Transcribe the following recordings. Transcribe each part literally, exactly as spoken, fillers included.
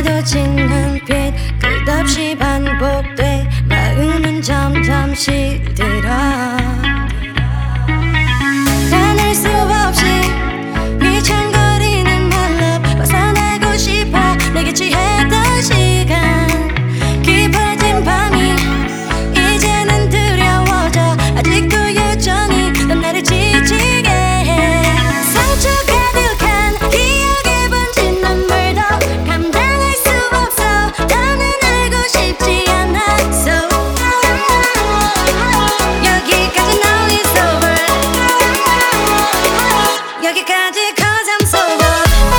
지도진 눈빛 끝없이 반복돼 마음은 점점 시들어 가눌 수 없이 휘청거리는 my love 벗어나고 싶어 내게 취했던 시간 깊어진 밤이 이제는 두려워져 아직도 여전히 넌 나를 지치게 해 상처 가득한 기억에 번진 눈물도 감당할 수 없어 더는 알고 싶지 않아 So 여기까지 now it's over 여기까지 cause I'm sober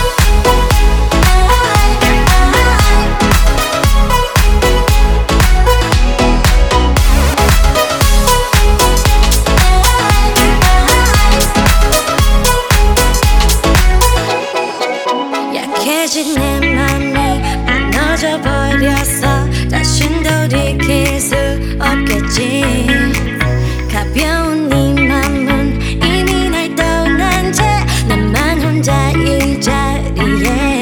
약해진 내 맘이 무너져 버렸어 다신 돌이킬 수 없겠지 가벼운 네 맘은 이미 날 떠난 채 나만 혼자 이 자리에